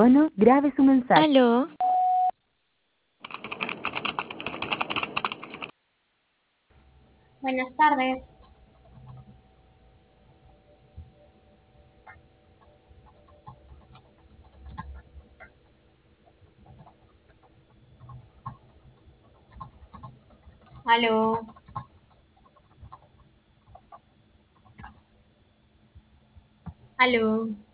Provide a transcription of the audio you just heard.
Bueno, grabe su mensaje. Aló, Buenas tardes. Aló. Aló.